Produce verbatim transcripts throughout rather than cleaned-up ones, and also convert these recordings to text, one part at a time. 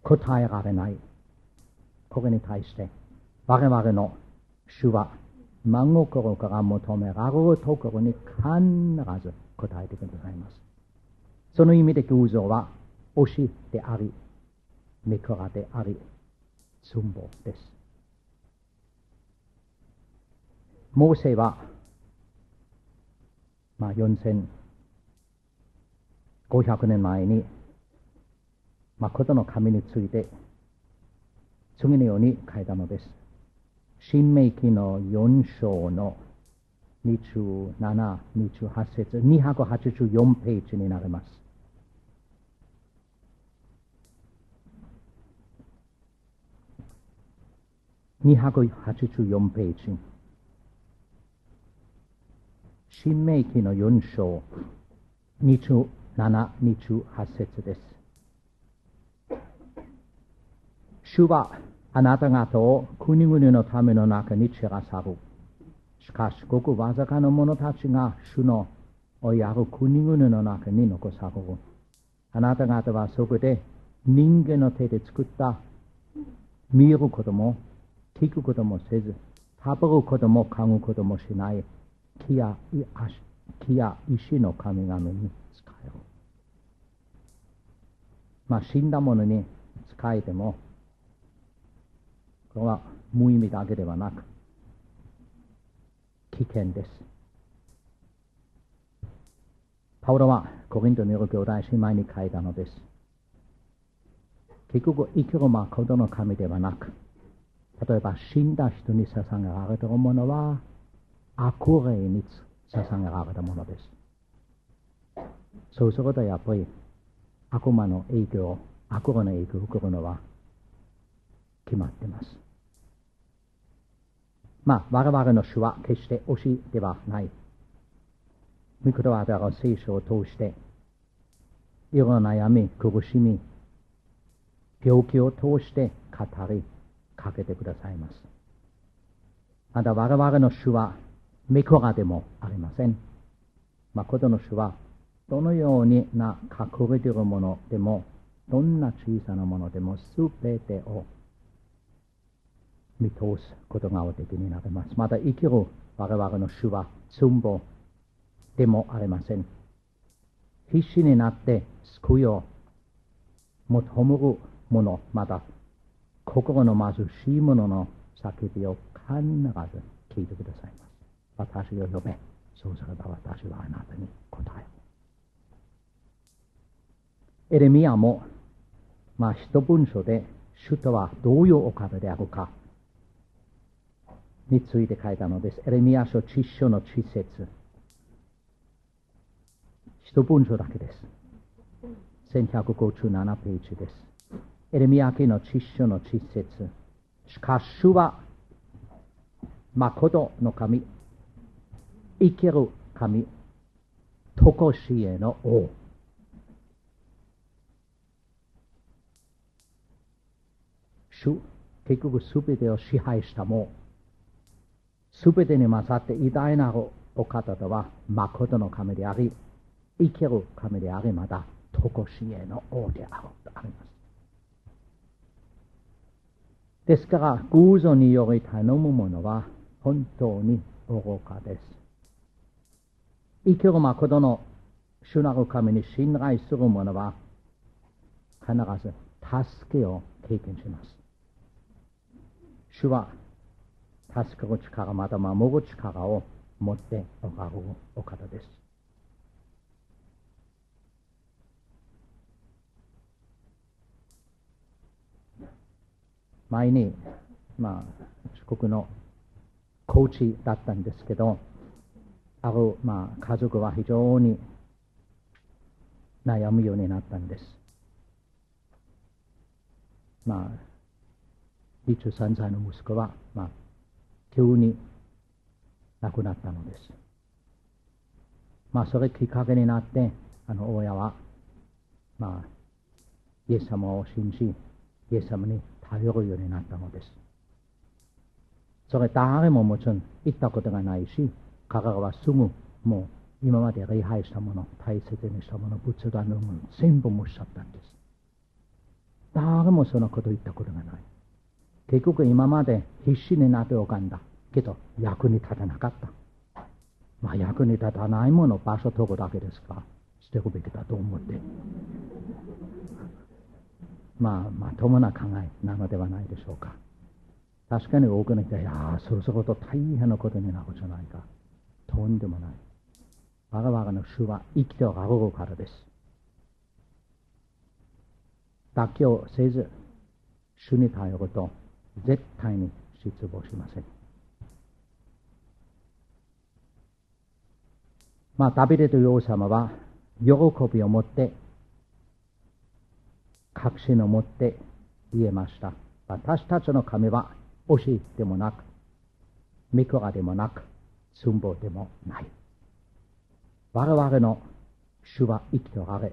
答えられない。これに対して、我々の主は、真心から求められるところに必ず答えてくださいます。その意味で偶像は、推しであり、御子であり、寸法です。モーセは、まあ、よんせんごひゃくねんまえに、誠の神について、次のように書いたのです。新明記のよん章のにじゅうなな、にじゅうはち節、にひゃくはちじゅうよんページになります。にひゃくはちじゅうよんページ。新明記のよん章、にじゅうなな、にじゅうはち節です。主はあなた方を国々のための中に散らさる。しかし、ごくわずかの者たちが主の追いやる国々の中に残される。あなた方はそこで人間の手で作った見ることも聞くこともせず、食べることも嗅ぐこともしない木や木や石の神々に仕える。まあ、死んだ者に仕えても、これは無意味だけではなく、危険です。パウロはコリントにいる兄弟姉妹に書いたのです。結局、生きる誠の神ではなく、例えば死んだ人に捧げられたものは、悪霊に捧げられたものです。そうするとやっぱり、悪魔の影響、悪霊の影響を受けるのは決まっています。まあ、我々の主は決して推しではない。御言葉である聖書を通して、いろんな悩み、苦しみ、病気を通して語りかけてくださいます。また我々の主は、御子でもありません。誠の主は、どのようにな隠れているものでも、どんな小さなものでも、すべてを見通すことがおできになります。また生きる我々の主は寸法でもありません。必死になって救いを求める者、また心の貧しい者の叫びを必ず聞いてくださいます。私を呼べ、そうすれば私はあなたに答える。エレミヤも、まあ一文書で主とはどういうお方であるかについて書いたのです。エレミヤ書いち章のいち節。一文章だけです。せんひゃくごじゅうななページです。エレミヤ記のいち章のいち節。しかし主は誠の神、生ける神、とこしえの王。主、結局すべてを支配したもすべてに勝って偉大なるお方とは誠の神であり、生ける神であり、またとこしえの王であるとあります。ですから、偶像により頼む者は本当に愚かです。生ける誠の主なる神に信頼する者は必ず助けを経験します。主は助ける力、また守る力を持っておられるお方です。前に、まあ、四国の高知だったんですけど、ある、まあ、家族は非常に悩むようになったんです。まあ、にじゅうさんさいの息子は、まあ、急に亡くなったのです。まあ、それきっかけになって、あの、親は、まあ、イエス様を信じ、イエス様に頼るようになったのです。それ誰ももちろん行ったことがないし、彼らはすぐもう今まで礼拝したもの、大切にしたもの、仏壇のもの、全部無視しちゃったんです。 誰もそのこと言ったことがない。結局今まで必死になっておかんだけど役に立たなかった。まあ役に立たないものを場所取るだけですから捨てるべきだと思ってまあまともな考えなのではないでしょうか。確かに多くの人は、いやそうすると大変なことになるじゃないか。とんでもない。我々の主は生きておられるからです。妥協せず主に頼ると絶対に失望しません。まあダビデという王様は喜びを持って確信を持って言えました。私たちの神は推しでもなく御子でもなく寸法でもない。我々の主は生きておられ、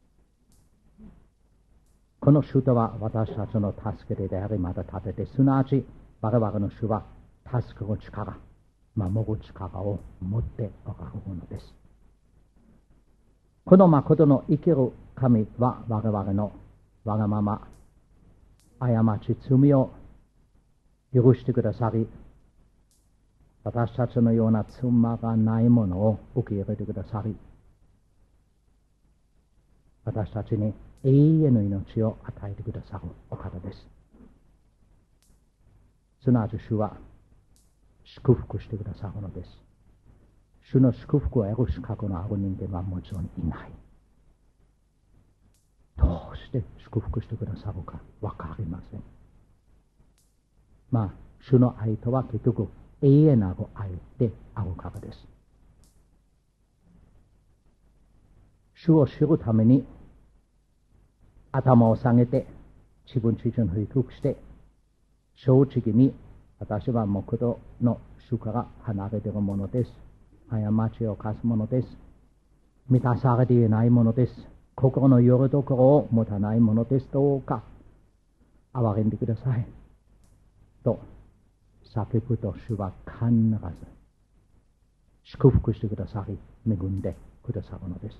この主とは私たちの助けであり、また立てて、すなわち我々の主は助ける力、守る力を持っておられるのです。この誠の生きる神は我々のわがまま、過ち、罪を許してくださり、私たちのような妻がないものを受け入れてくださり、私たちに永遠の命を与えてくださるお方です。すなわち主は祝福してくださるのです。主の祝福を得る資格のある人間はもちろんいない。どうして祝福してくださるかわかりません。まあ主の愛とは結局永遠なる愛であるからです。主を知るために頭を下げて自分自身を低くして正直に私は木土の主から離れているものです。過ちを犯すものです。満たされていないものです。心のよりどころを持たないものです。どうか憐れんでくださいと叫ぶと主は必ず祝福してくださり恵んでくださるのです。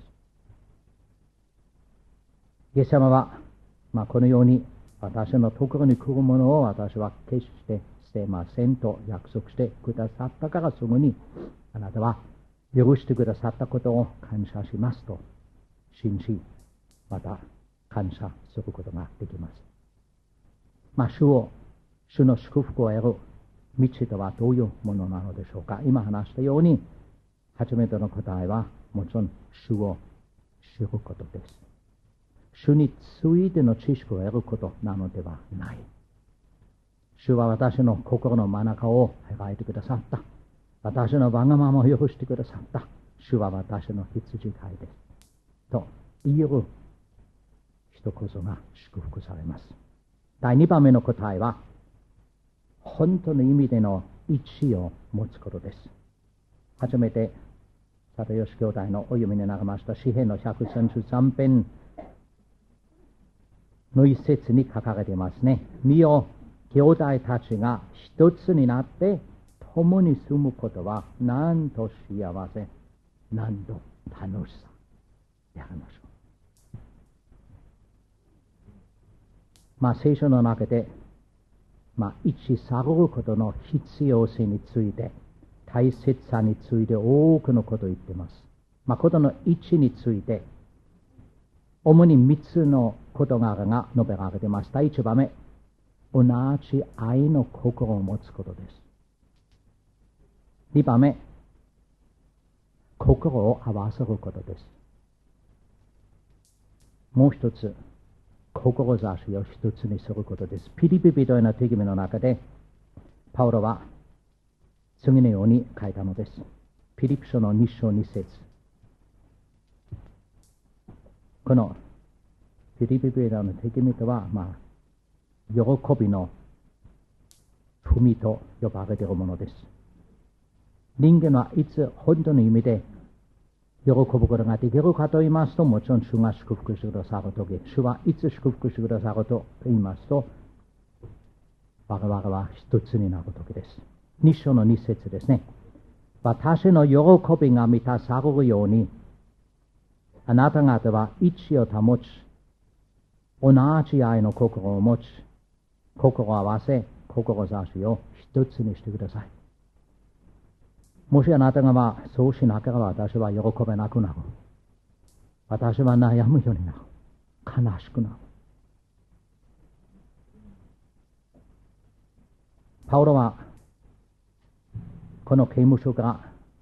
イエス様は、まあ、このように私のところに来るものを私は決して捨てませんと約束してくださったから、すぐにあなたは許してくださったことを感謝しますと信じ、また感謝することができます。まあ主を主の祝福を得る道とはどういうものなのでしょうか。今話したように初めての答えはもちろん主を知ることです。主についての知識を得ることなのではない。主は私の心の真中を描いてくださった。私のわがままを許してくださった。主は私の羊飼いですと言える人こそが祝福されます。だいにばんめの答えは本当の意味での一致を持つことです。初めて佐藤義兄弟のお読みになりました詩編のひゃくさんじゅうさんぺんの一節に書かれていますね。見よ、兄弟たちが一つになって共に住むことはなんと幸せ、なんと楽しさでありましょう。まあ聖書の中で、まあ一致されることの必要性について、大切さについて多くのことを言っています。まあことの一致について主に三つの事柄が述べられています。第一番目、同じ愛の心を持つことです。二番目、心を合わせることです。もう一つ、志を一つにすることです。ピリピ人への手紙の中でパウロは次のように書いたのです。ピリピ書のに章に節、このピリピ人への手紙とは、まあ、喜びの文と呼ばれているものです。人間はいつ本当の意味で喜ぶことができるかと言いますと、もちろん主が祝福してくださるとき、主はいつ祝福してくださると言いますと、我々は一つになるときです。に章のに節ですね。私の喜びが満たされるように、あなた方は一致を保ち、 同じ愛の心を持ち、心を合わせ、志を一つにしてください。もしあなたがそうしなければ私は喜べなくなる。私は悩むようになる。悲しくなる。パウロはこの刑務所から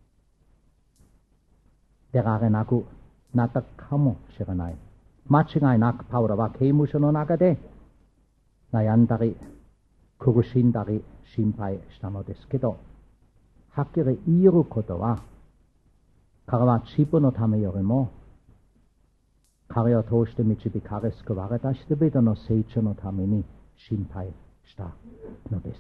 出られなくなったかもしれない。間違いなくパウロは刑務所の中で悩んだり苦しんだり心配したのですけど、はっきり言えることは、彼は自分のためよりも彼を通して導かれ救われた人々の成長のために心配したのです。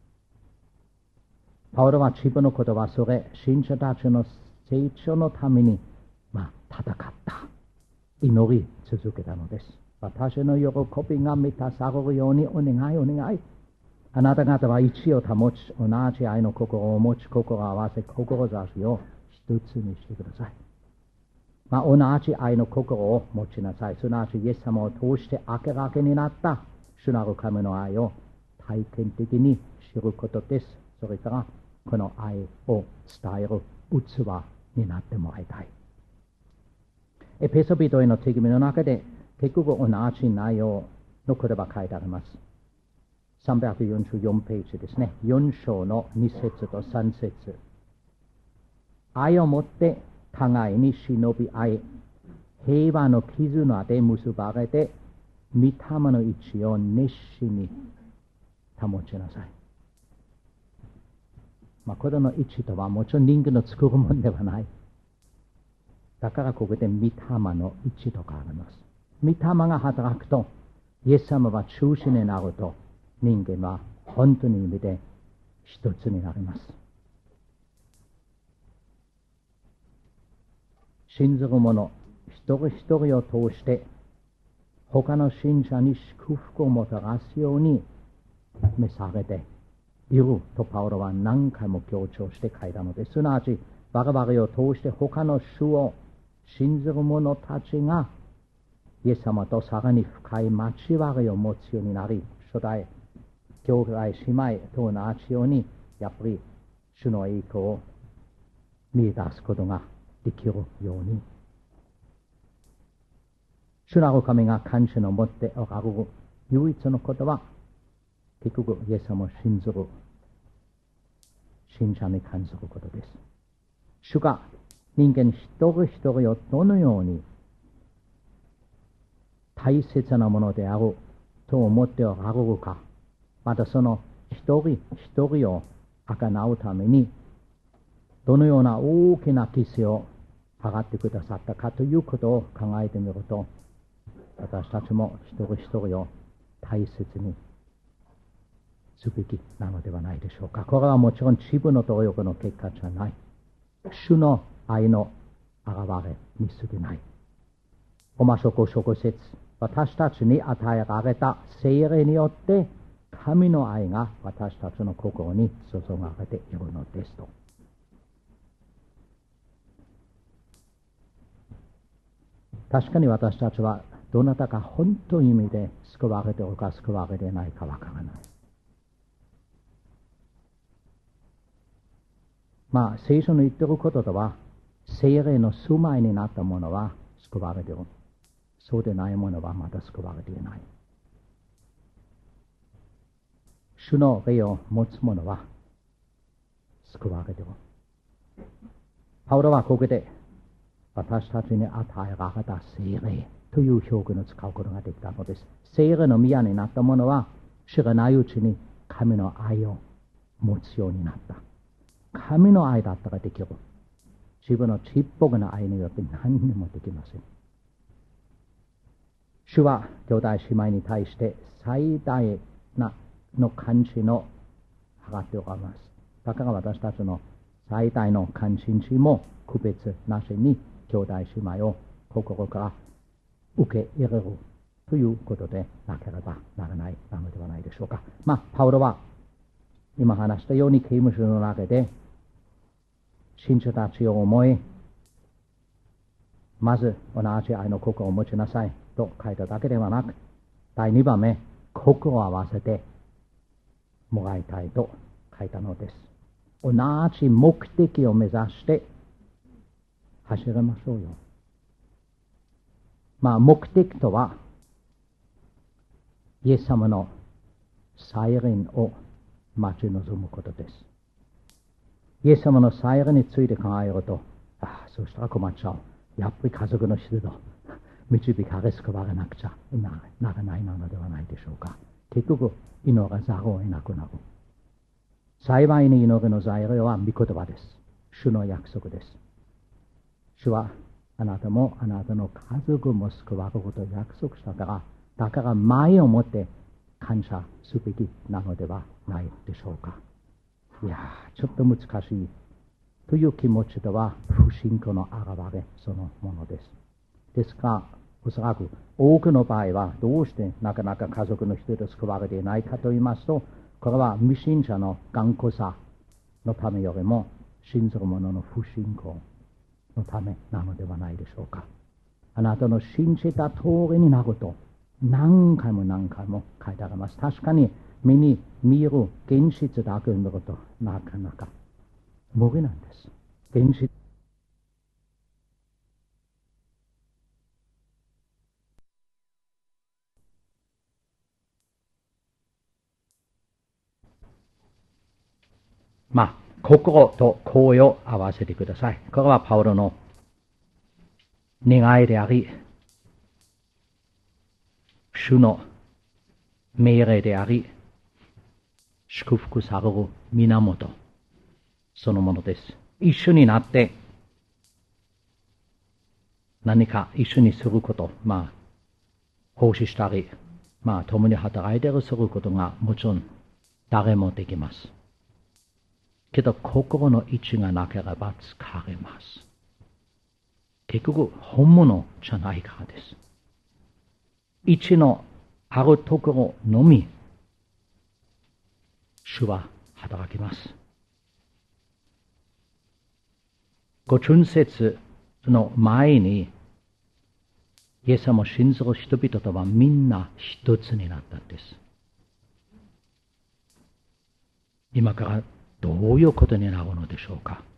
パウロは自分のことはそれ、信者たちの成長のために、まあ、戦った。祈り続けたのです。私の喜びが満たされるようにお願いお願い。あなた方は一致を保ち、同じ愛の心を持ち、心を合わせ、志を一つにしてください。まあ、同じ愛の心を持ちなさい。すなわちイエス様を通して明らかになった主なる神の愛を体験的に知ることです。それからこの愛を伝える器になってもらいたい。エペソビトへの手紙の中で結局同じ内容の言葉が書いてあります。さんびゃくよんじゅうよんページですね。よん章のに節とさん節。愛をもって互いに忍び合い、平和の絆で結ばれて、御霊の一致を熱心に保ちなさい。まあ、これの一致とはもちろん人間の作るものではない。だからここで御霊の一致とかあります。御霊が働くと、イエス様は中心になると、人間は本当に意味で一つになります。信ずる者一人一人を通して他の信者に祝福をもたらすように召されているとパウロは何回も強調して書いたのです。すなわち我々を通して他の主を信ずる者たちがイエス様とさらに深い交わりを持つようになり、初代兄弟姉妹と同じようにやっぱり主の栄光を見出すことができるように、主なる神が関心を持っておられる唯一のことは、結局イエス様を信ずる信者に関することです。主が人間一人一人をどのように大切なものであると思っておられるか、またその一人一人を贖うためにどのような大きな犠牲を払ってくださったかということを考えてみると、私たちも一人一人を大切にすべきなのではないでしょうか。これはもちろん自分の努力の結果じゃない。主の愛の現れに過ぎない。ローマ書ご章ご節、私たちに与えられた聖霊によって神の愛が私たちの心に注がれているのですと。確かに私たちはどなたか本当の意味で救われているか救われていないかわからない。まあ聖書の言っていることとは、聖霊の住まいになった者は救われている。そうでない者はまだ救われていない。主の霊を持つ者は救われている。パウロはここで私たちに与えられた聖霊という表現を使うことができたのです。聖霊の宮になった者は知らないうちに神の愛を持つようになった。神の愛だったらできる。自分のちっぽけな愛によって何にもできません。主は兄弟姉妹に対して最大なの関心を払っておられます。だから私たちの最大の関心事も区別なしに兄弟姉妹を心から受け入れるということでなければならないなのではないでしょうか。まあ、パウロは今話したように刑務所の中で信者たちを思い、まず同じ愛の心を持ちなさいと書いただけではなく、 だいにばんめ、心を合わせてもらいたいと書いたのです。同じ目的を目指して走りましょうよ。まあ、目的とは、イエス様の再臨を待ち望むことです。イエス様の再臨について考えると、ああ、そうしたら困っちゃう。やっぱり家族の人と導かれ救われなくちゃならないのではないでしょうか。結局、祈らざるを得なくなる。幸いに祈りの材料は御言葉です。主の約束です。主はあなたもあなたの家族も救われることを約束したから、だから前をもって感謝すべきなのではないでしょうか。いやー、ちょっと難しいという気持ちでは不信仰の表れそのものです。ですが、おそらく多くの場合はどうしてなかなか家族の人で救われていないかと言いますと、これは未信者の頑固さのためよりも信ずる者の不信仰のためなのではないでしょうか。あなたの信じた通りになると何回も何回も書いてあります。確かに目に見える現実だけを見るとなかなか無理なんです。現実まあ、心と声を合わせてください。これはパウロの願いであり、主の命令であり、祝福される源そのものです。一緒になって何か一緒にすること、まあ、奉仕したり、まあ、共に働いたりすることがもちろん誰もできます。けど、心の一致がなければ疲れます。結局、本物じゃないからです。一致のあるところのみ、主は働きます。ご春節の前に、イエス様を信ずる人々とはみんな一つになったんです。今からどういうことになるのでしょうか。